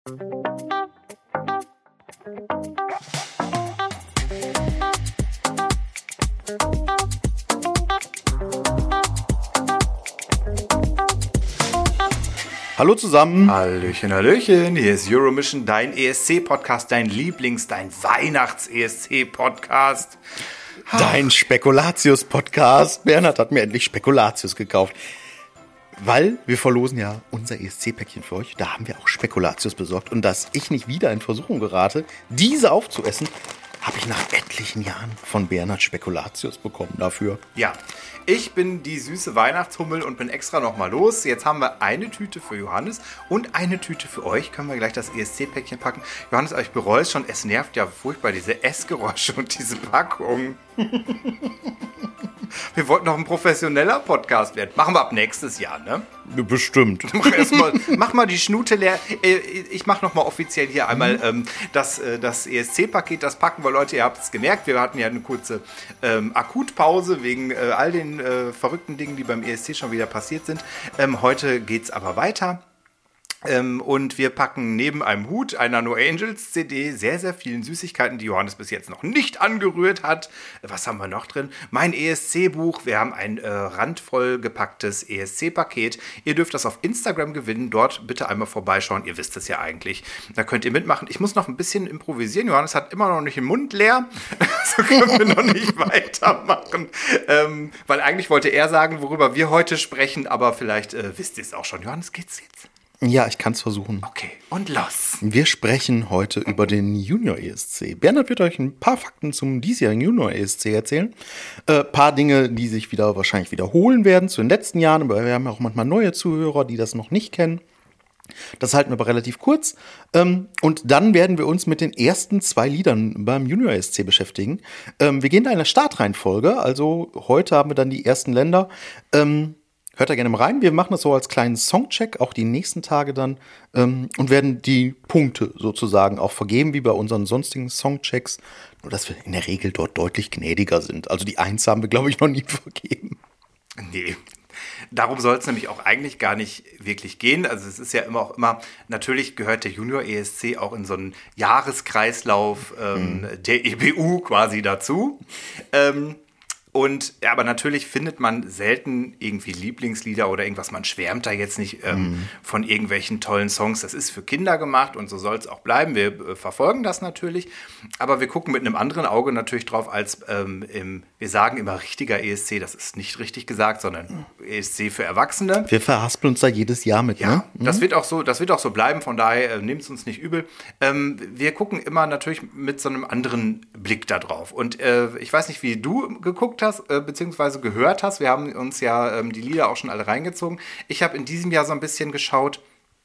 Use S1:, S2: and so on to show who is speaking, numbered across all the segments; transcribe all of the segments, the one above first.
S1: Hallo zusammen.
S2: Hallöchen, Hallöchen. Hier ist Euromission, dein ESC-Podcast, dein dein Weihnachts-ESC-Podcast.
S1: Dein Spekulatius-Podcast. Bernhard hat mir endlich Spekulatius gekauft. Weil wir verlosen ja unser ESC-Päckchen für euch. Da haben wir auch Spekulatius besorgt. Und dass ich nicht wieder in Versuchung gerate, diese aufzuessen, habe ich nach etlichen Jahren von Bernhard Spekulatius bekommen dafür.
S2: Ja, ich bin die süße Weihnachtshummel und bin extra nochmal los. Jetzt haben wir eine Tüte für Johannes und eine Tüte für euch. Können wir gleich das ESC-Päckchen packen. Johannes, ich bereue es schon. Es nervt ja furchtbar, diese Essgeräusche und diese Packung. Wir wollten noch ein professioneller Podcast werden. Machen wir ab nächstes Jahr, ne?
S1: Bestimmt.
S2: Mach mal die Schnute leer. Ich mach noch mal offiziell hier einmal das ESC-Paket. Das packen wir, Leute. Ihr habt es gemerkt. Wir hatten ja eine kurze Akutpause wegen all den verrückten Dingen, die beim ESC schon wieder passiert sind. Heute geht's aber weiter. Und wir packen neben einem Hut einer No Angels CD sehr, sehr vielen Süßigkeiten, die Johannes bis jetzt noch nicht angerührt hat. Was haben wir noch drin? Mein ESC-Buch. Wir haben ein randvoll gepacktes ESC-Paket. Ihr dürft das auf Instagram gewinnen. Dort bitte einmal vorbeischauen. Ihr wisst es ja eigentlich. Da könnt ihr mitmachen. Ich muss noch ein bisschen improvisieren. Johannes hat immer noch nicht den Mund leer. So können wir noch nicht weitermachen. Weil eigentlich wollte er sagen, worüber wir heute sprechen. Aber vielleicht wisst ihr es auch schon. Johannes, geht's jetzt?
S1: Ja, ich kann es versuchen.
S2: Okay, und los.
S1: Wir sprechen heute über den Junior ESC. Bernhard wird euch ein paar Fakten zum diesjährigen Junior ESC erzählen. Paar Dinge, die sich wahrscheinlich wiederholen werden zu den letzten Jahren. Aber wir haben ja auch manchmal neue Zuhörer, die das noch nicht kennen. Das halten wir aber relativ kurz. Und dann werden wir uns mit den ersten 2 Liedern beim Junior ESC beschäftigen. Wir gehen da in der Startreihenfolge. Also heute haben wir dann die ersten Länder. Hört da gerne mal rein. Wir machen das so als kleinen Songcheck, auch die nächsten Tage dann, und werden die Punkte sozusagen auch vergeben, wie bei unseren sonstigen Songchecks. Nur, dass wir in der Regel dort deutlich gnädiger sind. Also die 1 haben wir, glaube ich, noch nie vergeben.
S2: Nee. Darum soll es nämlich auch eigentlich gar nicht wirklich gehen. Also es ist ja immer, natürlich gehört der Junior ESC auch in so einen Jahreskreislauf der EBU quasi dazu. Aber natürlich findet man selten irgendwie Lieblingslieder oder irgendwas. Man schwärmt da jetzt nicht von irgendwelchen tollen Songs. Das ist für Kinder gemacht und so soll es auch bleiben. Wir verfolgen das natürlich, aber wir gucken mit einem anderen Auge natürlich drauf als wir sagen immer richtiger ESC. Das ist nicht richtig gesagt, sondern ESC für Erwachsene.
S1: Wir verhaspeln uns da jedes Jahr mit,
S2: ja,
S1: ne?
S2: Das wird auch so bleiben. Von daher nehmt es uns nicht übel. Wir gucken immer natürlich mit so einem anderen Blick da drauf. Und ich weiß nicht, wie du geguckt hast, beziehungsweise gehört hast. Wir haben uns ja die Lieder auch schon alle reingezogen. Ich habe in diesem Jahr so ein bisschen geschaut,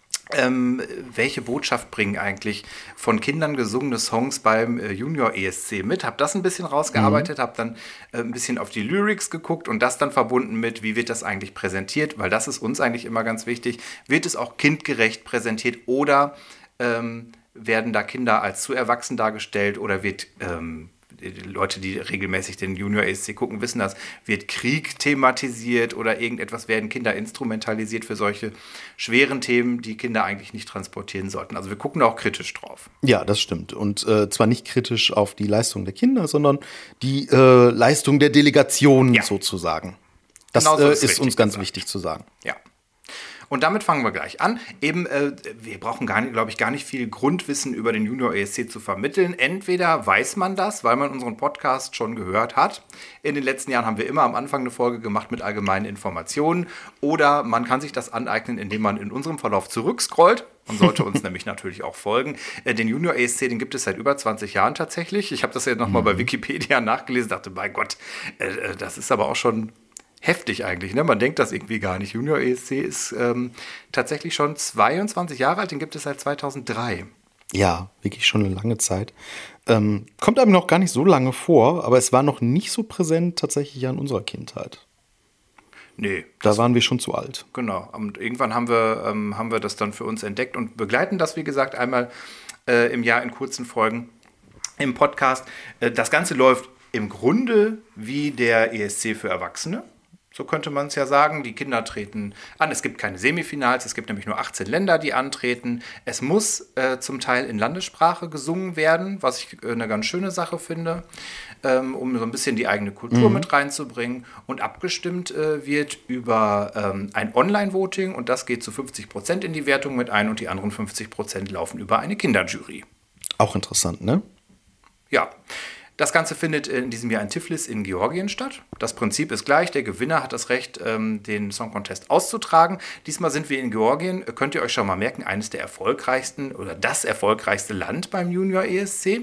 S2: welche Botschaft bringen eigentlich von Kindern gesungene Songs beim Junior ESC mit. Habe das ein bisschen rausgearbeitet, habe dann ein bisschen auf die Lyrics geguckt und das dann verbunden mit, wie wird das eigentlich präsentiert, weil das ist uns eigentlich immer ganz wichtig. Wird es auch kindgerecht präsentiert oder werden da Kinder als zu erwachsen dargestellt oder wird die Leute, die regelmäßig den Junior ESC gucken, wissen das, wird Krieg thematisiert oder irgendetwas, werden Kinder instrumentalisiert für solche schweren Themen, die Kinder eigentlich nicht transportieren sollten. Also wir gucken da auch kritisch drauf.
S1: Ja, das stimmt. Und zwar nicht kritisch auf die Leistung der Kinder, sondern die Leistung der Delegation sozusagen. Das genau so ist uns ganz wichtig zu sagen.
S2: Ja. Und damit fangen wir gleich an. Wir brauchen glaube ich, gar nicht viel Grundwissen über den Junior ESC zu vermitteln. Entweder weiß man das, weil man unseren Podcast schon gehört hat. In den letzten Jahren haben wir immer am Anfang eine Folge gemacht mit allgemeinen Informationen. Oder man kann sich das aneignen, indem man in unserem Verlauf zurückscrollt. Man sollte uns nämlich natürlich auch folgen. Den Junior ESC, den gibt es seit über 20 Jahren tatsächlich. Ich habe das ja nochmal bei Wikipedia nachgelesen, dachte, mein Gott, das ist aber auch schon heftig eigentlich, ne? Man denkt das irgendwie gar nicht. Junior ESC ist tatsächlich schon 22 Jahre alt, den gibt es seit 2003.
S1: Ja, wirklich schon eine lange Zeit. Kommt einem noch gar nicht so lange vor, aber es war noch nicht so präsent tatsächlich in unserer Kindheit.
S2: Nee.
S1: Da waren wir schon zu alt.
S2: Genau. Und irgendwann haben wir das dann für uns entdeckt und begleiten das, wie gesagt, einmal im Jahr in kurzen Folgen im Podcast. Das Ganze läuft im Grunde wie der ESC für Erwachsene. So könnte man es ja sagen. Die Kinder treten an. Es gibt keine Semifinals. Es gibt nämlich nur 18 Länder, die antreten. Es muss zum Teil in Landessprache gesungen werden, was ich eine ganz schöne Sache finde, um so ein bisschen die eigene Kultur mit reinzubringen. Und abgestimmt wird über ein Online-Voting. Und das geht zu 50% in die Wertung mit ein. Und die anderen 50% laufen über eine Kinderjury.
S1: Auch interessant, ne?
S2: Ja. Das Ganze findet in diesem Jahr in Tiflis in Georgien statt. Das Prinzip ist gleich. Der Gewinner hat das Recht, den Song Contest auszutragen. Diesmal sind wir in Georgien. Könnt ihr euch schon mal merken, eines der erfolgreichsten oder das erfolgreichste Land beim Junior ESC.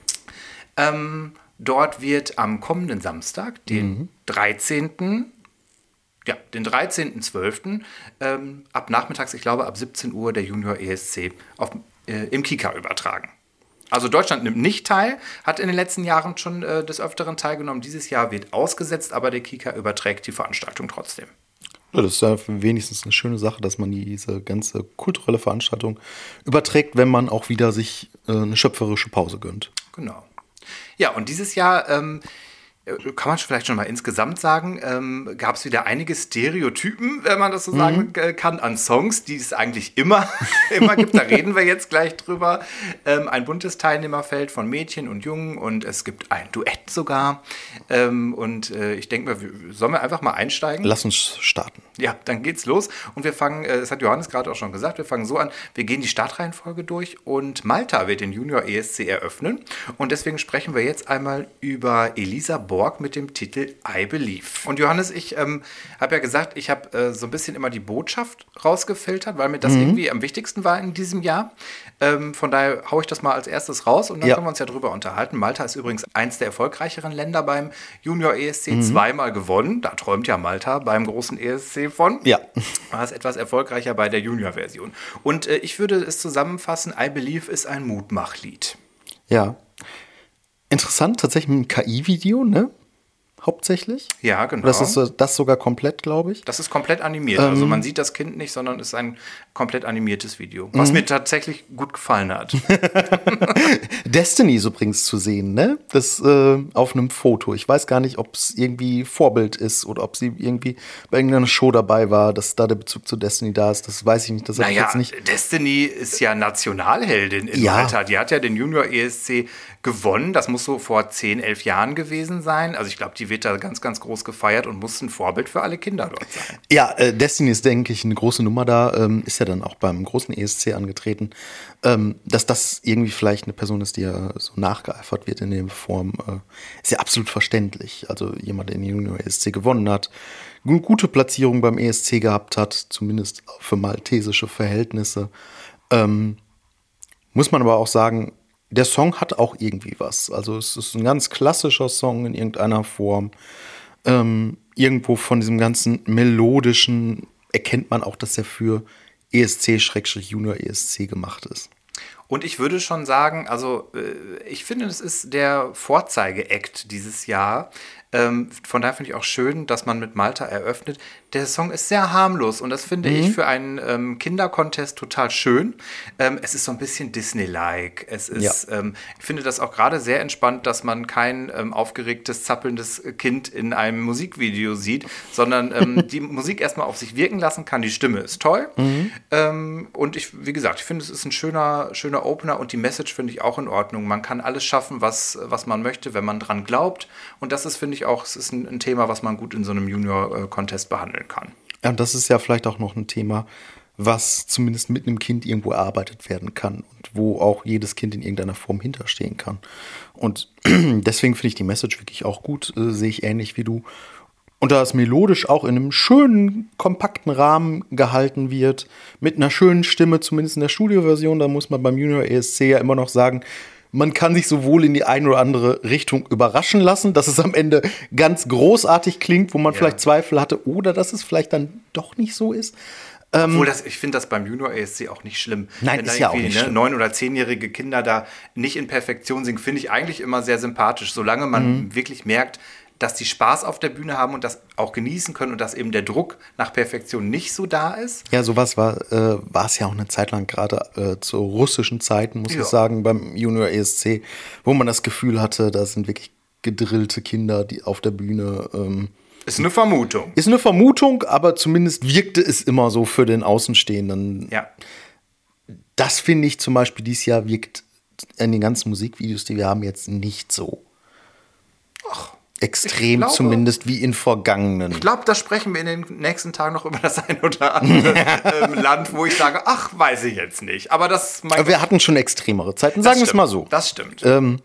S2: Dort wird am kommenden Samstag, den 13. Ja, den 13.12. Ab nachmittags, ich glaube ab 17 Uhr, der Junior ESC im Kika übertragen. Also Deutschland nimmt nicht teil, hat in den letzten Jahren schon des Öfteren teilgenommen. Dieses Jahr wird ausgesetzt, aber der Kika überträgt die Veranstaltung trotzdem.
S1: Ja, das ist ja wenigstens eine schöne Sache, dass man diese ganze kulturelle Veranstaltung überträgt, wenn man auch wieder sich eine schöpferische Pause gönnt.
S2: Genau. Ja, und dieses Jahr kann man vielleicht schon mal insgesamt sagen, gab es wieder einige Stereotypen, wenn man das so sagen kann, an Songs, die es eigentlich immer gibt. Da reden wir jetzt gleich drüber. Ein buntes Teilnehmerfeld von Mädchen und Jungen und es gibt ein Duett sogar. Ich denke mal, sollen wir einfach mal einsteigen?
S1: Lass uns starten.
S2: Ja, dann geht's los. Und wir fangen, das hat Johannes gerade auch schon gesagt, wir fangen so an, wir gehen die Startreihenfolge durch und Malta wird den Junior ESC eröffnen. Und deswegen sprechen wir jetzt einmal über Elisa Borg mit dem Titel I Believe. Und Johannes, ich habe ja gesagt, ich habe so ein bisschen immer die Botschaft rausgefiltert, weil mir das irgendwie am wichtigsten war in diesem Jahr. Von daher haue ich das mal als erstes raus und dann können wir uns ja drüber unterhalten. Malta ist übrigens eins der erfolgreicheren Länder beim Junior ESC, zweimal gewonnen. Da träumt ja Malta beim großen ESC von. Ja. War es etwas erfolgreicher bei der Junior-Version. Und ich würde es zusammenfassen, I Believe ist ein Mutmachlied.
S1: Ja. Interessant, tatsächlich ein KI-Video, ne? Hauptsächlich.
S2: Ja, genau.
S1: Das ist das sogar komplett, glaube ich.
S2: Das ist komplett animiert. Also man sieht das Kind nicht, sondern es ist ein komplett animiertes Video. Was mir tatsächlich gut gefallen hat.
S1: Destiny ist übrigens zu sehen, ne? Das auf einem Foto. Ich weiß gar nicht, ob es irgendwie Vorbild ist oder ob sie irgendwie bei irgendeiner Show dabei war, dass da der Bezug zu Destiny da ist. Das weiß ich nicht. Das
S2: naja,
S1: ich jetzt nicht.
S2: Destiny ist ja Nationalheldin in Malta. Die hat ja den Junior ESC gewonnen. Das muss so vor 10, 11 Jahren gewesen sein. Also ich glaube, die wird da ganz, ganz groß gefeiert und muss ein Vorbild für alle Kinder dort sein.
S1: Ja, Destiny ist, denke ich, eine große Nummer da. Ist ja dann auch beim großen ESC angetreten. Dass das irgendwie vielleicht eine Person ist, die ja so nachgeeifert wird in der Form, ist ja absolut verständlich. Also jemand, der den Junior ESC gewonnen hat, eine gute Platzierung beim ESC gehabt hat, zumindest für maltesische Verhältnisse. Muss man aber auch sagen, der Song hat auch irgendwie was. Also es ist ein ganz klassischer Song in irgendeiner Form. Irgendwo von diesem ganzen Melodischen erkennt man auch, dass er für ESC/Junior ESC gemacht ist.
S2: Und ich würde schon sagen, also ich finde, das ist der Vorzeige-Act dieses Jahr. Von daher finde ich auch schön, dass man mit Malta eröffnet. Der Song ist sehr harmlos und das finde ich für einen Kindercontest total schön. Es ist so ein bisschen Disney-like. Es ist, ich finde das auch gerade sehr entspannt, dass man kein aufgeregtes, zappelndes Kind in einem Musikvideo sieht, sondern die Musik erstmal auf sich wirken lassen kann. Die Stimme ist toll. Und wie gesagt, ich finde, es ist ein schöner Opener und die Message finde ich auch in Ordnung. Man kann alles schaffen, was man möchte, wenn man dran glaubt. Und das ist, finde ich, auch, es ist ein Thema, was man gut in so einem Junior-Contest behandeln kann.
S1: Ja, und das ist ja vielleicht auch noch ein Thema, was zumindest mit einem Kind irgendwo erarbeitet werden kann und wo auch jedes Kind in irgendeiner Form hinterstehen kann. Und deswegen finde ich die Message wirklich auch gut, sehe ich ähnlich wie du. Und da es melodisch auch in einem schönen, kompakten Rahmen gehalten wird, mit einer schönen Stimme, zumindest in der Studioversion, da muss man beim Junior ESC ja immer noch sagen, man kann sich sowohl in die eine oder andere Richtung überraschen lassen, dass es am Ende ganz großartig klingt, wo man vielleicht Zweifel hatte, oder dass es vielleicht dann doch nicht so ist.
S2: Obwohl, ich finde das beim Junior ESC auch nicht schlimm.
S1: Nein,
S2: wenn
S1: ist
S2: da
S1: ja auch nicht schlimm.
S2: 9- oder 10-jährige Kinder da nicht in Perfektion singen, finde ich eigentlich immer sehr sympathisch, solange man wirklich merkt, dass die Spaß auf der Bühne haben und das auch genießen können und dass eben der Druck nach Perfektion nicht so da ist.
S1: Ja, sowas war es ja auch eine Zeit lang, gerade zu russischen Zeiten, muss ich sagen, beim Junior ESC, wo man das Gefühl hatte, da sind wirklich gedrillte Kinder, die auf der Bühne
S2: Ist eine Vermutung.
S1: Ist eine Vermutung, aber zumindest wirkte es immer so für den Außenstehenden.
S2: Ja.
S1: Das finde ich zum Beispiel dieses Jahr wirkt in den ganzen Musikvideos, die wir haben, jetzt nicht so. Extrem
S2: glaube,
S1: zumindest wie in vergangenen.
S2: Ich glaube, da sprechen wir in den nächsten Tagen noch über das ein oder andere Land, wo ich sage, ach, weiß ich jetzt nicht. Aber das
S1: Aber wir hatten schon extremere Zeiten, sagen wir es mal so.
S2: Das stimmt.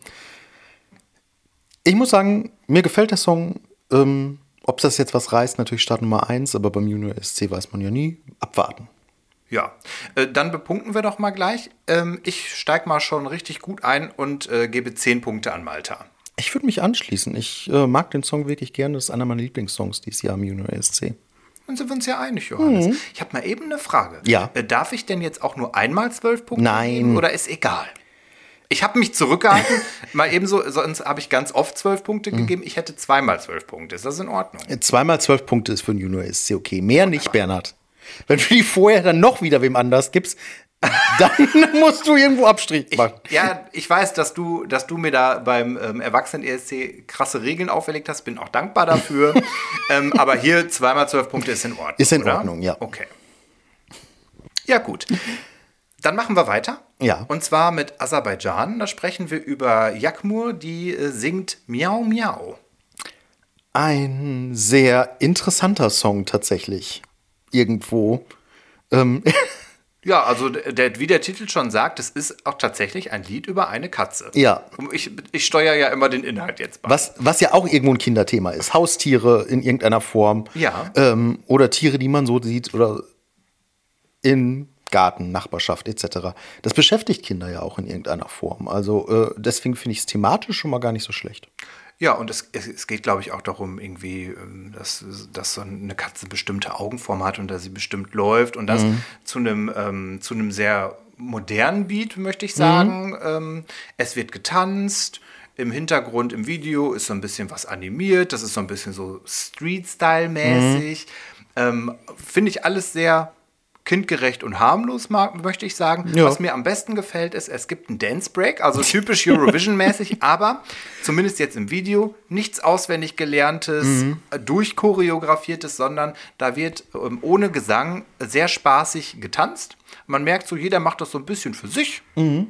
S1: Ich muss sagen, mir gefällt der Song. Ob das jetzt was reißt, natürlich Start Nummer 1, aber beim Junior ESC weiß man ja nie. Abwarten.
S2: Ja, dann bepunkten wir doch mal gleich. Ich steige mal schon richtig gut ein und gebe 10 Punkte an Malta.
S1: Ich würde mich anschließen. Ich mag den Song wirklich gerne. Das ist einer meiner Lieblingssongs dieses Jahr im Junior ESC.
S2: Dann sind wir uns ja einig, Johannes. Ich habe mal eben eine Frage.
S1: Ja.
S2: Darf ich denn jetzt auch nur einmal 12 Punkte
S1: Nein.
S2: geben oder ist egal? Ich habe mich zurückgehalten. Mal eben so, sonst habe ich ganz oft 12 Punkte gegeben. Ich hätte zweimal 12 Punkte. Ist das in Ordnung?
S1: Zweimal 12 Punkte ist für den Junior ESC okay. Mehr nicht, Bernhard. Wenn du die vorher dann noch wieder wem anders gibst, dann musst du irgendwo Abstrich machen.
S2: Ich weiß, dass du mir da beim Erwachsenen-ESC krasse Regeln auferlegt hast. Bin auch dankbar dafür. Aber hier zweimal 12 Punkte ist in Ordnung.
S1: Ist in
S2: oder?
S1: Ordnung, ja.
S2: Okay. Ja, gut. Dann machen wir weiter.
S1: Ja.
S2: Und zwar mit Aserbaidschan. Da sprechen wir über Yakmur, die singt Miau Miau.
S1: Ein sehr interessanter Song tatsächlich. Irgendwo.
S2: Ja, also wie der Titel schon sagt, es ist auch tatsächlich ein Lied über eine Katze.
S1: Ja.
S2: Ich steuere ja immer den Inhalt jetzt bei.
S1: Was ja auch irgendwo ein Kinderthema ist. Haustiere in irgendeiner Form.
S2: Ja.
S1: Oder Tiere, die man so sieht. Oder in Garten, Nachbarschaft etc. Das beschäftigt Kinder ja auch in irgendeiner Form. Also deswegen finde ich es thematisch schon mal gar nicht so schlecht.
S2: Ja, und es geht, glaube ich, auch darum, irgendwie, dass so eine Katze bestimmte Augenform hat und dass sie bestimmt läuft und das zu einem sehr modernen Beat, möchte ich sagen. Es wird getanzt. Im Hintergrund, im Video ist so ein bisschen was animiert. Das ist so ein bisschen so Street-Style-mäßig. Finde ich alles sehr kindgerecht und harmlos, möchte ich sagen.
S1: Ja.
S2: Was mir am besten gefällt, ist, es gibt einen Dance-Break, also typisch Eurovision-mäßig, aber zumindest jetzt im Video nichts auswendig Gelerntes, durchchoreografiertes, sondern da wird ohne Gesang sehr spaßig getanzt. Man merkt so, jeder macht das so ein bisschen für sich.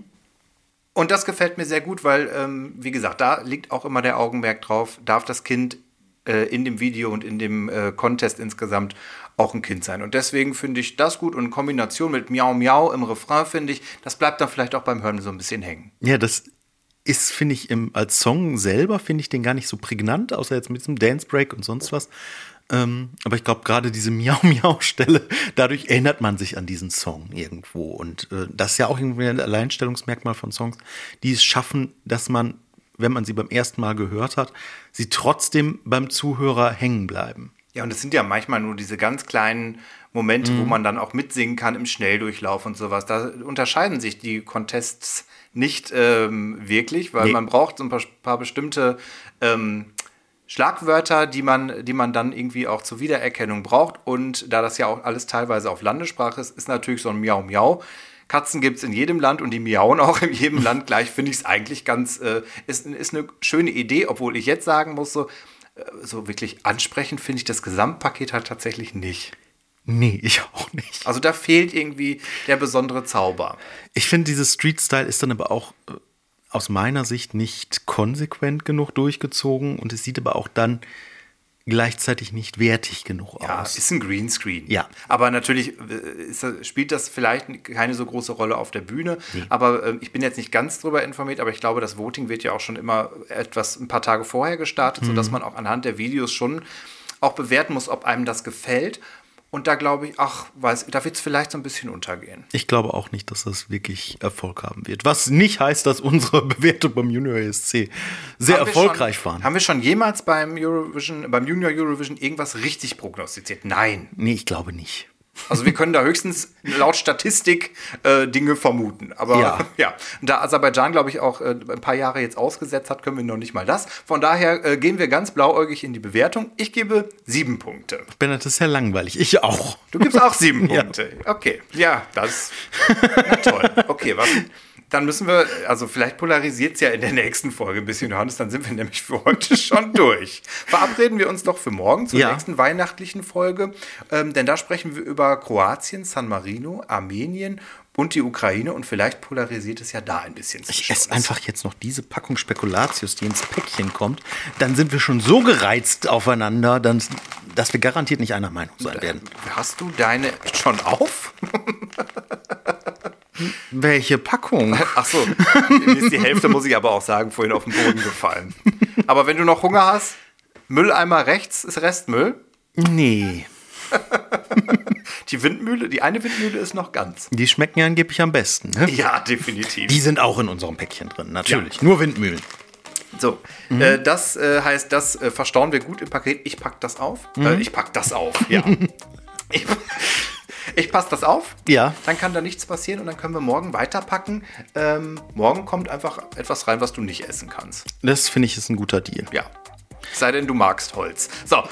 S2: Und das gefällt mir sehr gut, weil, wie gesagt, da liegt auch immer der Augenmerk drauf, darf das Kind in dem Video und in dem Contest insgesamt auch ein Kind sein. Und deswegen finde ich das gut und in Kombination mit Miau Miau im Refrain, finde ich, das bleibt dann vielleicht auch beim Hören so ein bisschen hängen.
S1: Ja, das ist, finde ich, als Song selber, finde ich den gar nicht so prägnant, außer jetzt mit diesem Dance Break und sonst was. Aber ich glaube, gerade diese Miau-Miau-Stelle, dadurch erinnert man sich an diesen Song irgendwo. Und das ist ja auch irgendwie ein Alleinstellungsmerkmal von Songs, die es schaffen, dass man, wenn man sie beim ersten Mal gehört hat, sie trotzdem beim Zuhörer hängen bleiben.
S2: Ja, und es sind ja manchmal nur diese ganz kleinen Momente, wo man dann auch mitsingen kann im Schnelldurchlauf und sowas. Da unterscheiden sich die Contests nicht wirklich, weil man braucht so ein paar bestimmte Schlagwörter, die man dann irgendwie auch zur Wiedererkennung braucht. Und da das ja auch alles teilweise auf Landessprache ist natürlich so ein Miau Miau. Katzen gibt es in jedem Land und die miauen auch in jedem Land gleich. Finde ich es eigentlich ganz, ist eine schöne Idee, obwohl ich jetzt sagen muss, so wirklich ansprechend finde ich das Gesamtpaket halt tatsächlich nicht.
S1: Nee, ich auch nicht.
S2: Also da fehlt irgendwie der besondere Zauber.
S1: Ich finde, dieses Street-Style ist dann aber auch aus meiner Sicht nicht konsequent genug durchgezogen und es sieht aber auch dann gleichzeitig nicht wertig genug
S2: Ja,
S1: aus.
S2: ist ein Greenscreen.
S1: Ja.
S2: Aber natürlich spielt das vielleicht keine so große Rolle auf der Bühne.
S1: Nee.
S2: Aber ich bin jetzt nicht ganz drüber informiert, aber ich glaube, das Voting wird ja auch schon immer ein paar Tage vorher gestartet, sodass man auch anhand der Videos schon auch bewerten muss, ob einem das gefällt. Und da glaube ich, da wird es vielleicht so ein bisschen untergehen.
S1: Ich glaube auch nicht, dass das wirklich Erfolg haben wird. Was nicht heißt, dass unsere Bewertung beim Junior ESC sehr erfolgreich waren.
S2: Haben wir schon jemals beim Junior Eurovision irgendwas richtig prognostiziert? Nein.
S1: Nee, ich glaube nicht.
S2: Also wir können da höchstens laut Statistik Dinge vermuten. Aber ja. Und da Aserbaidschan, glaube ich, auch ein paar Jahre jetzt ausgesetzt hat, können wir noch nicht mal das. Von daher gehen wir ganz blauäugig in die Bewertung. Ich gebe 7 Punkte.
S1: Bernhard, das ist ja langweilig. Ich auch.
S2: Du gibst auch 7 Punkte. Okay, ja, das na toll. Okay, was... Dann müssen wir, also vielleicht polarisiert es ja in der nächsten Folge ein bisschen, Johannes, dann sind wir nämlich für heute schon durch. Verabreden wir uns doch für morgen zur nächsten weihnachtlichen Folge, denn da sprechen wir über Kroatien, San Marino, Armenien und die Ukraine und vielleicht polarisiert es ja da ein bisschen.
S1: Ich esse einfach jetzt noch diese Packung Spekulatius, die ins Päckchen kommt, dann sind wir schon so gereizt aufeinander, dass wir garantiert nicht einer Meinung sein werden.
S2: Hast du deine schon auf?
S1: Welche Packung?
S2: Ach so, mir ist die Hälfte, muss ich aber auch sagen, vorhin auf den Boden gefallen. Aber wenn du noch Hunger hast, Mülleimer rechts ist Restmüll.
S1: Nee.
S2: Die eine Windmühle ist noch ganz.
S1: Die schmecken ja angeblich am besten, ne?
S2: Ja, definitiv.
S1: Die sind auch in unserem Päckchen drin, natürlich. Ja. Nur Windmühlen.
S2: So, das heißt, das verstauen wir gut im Paket. Ich pack das auf. Ich pack das auf, ja. Ich passe das auf.
S1: Ja.
S2: Dann kann da nichts passieren und dann können wir morgen weiterpacken. Morgen kommt einfach etwas rein, was du nicht essen kannst.
S1: Das finde ich ist ein guter Deal.
S2: Ja. Sei denn, du magst Holz. So,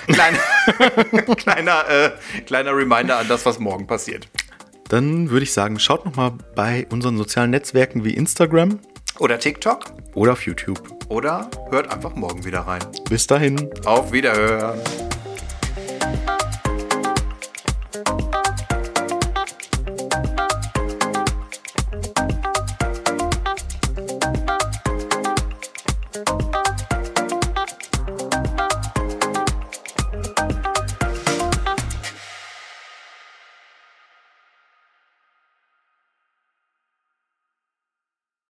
S2: kleiner Reminder an das, was morgen passiert.
S1: Dann würde ich sagen, schaut noch mal bei unseren sozialen Netzwerken wie Instagram.
S2: Oder TikTok.
S1: Oder auf YouTube.
S2: Oder hört einfach morgen wieder rein.
S1: Bis dahin.
S2: Auf Wiederhören.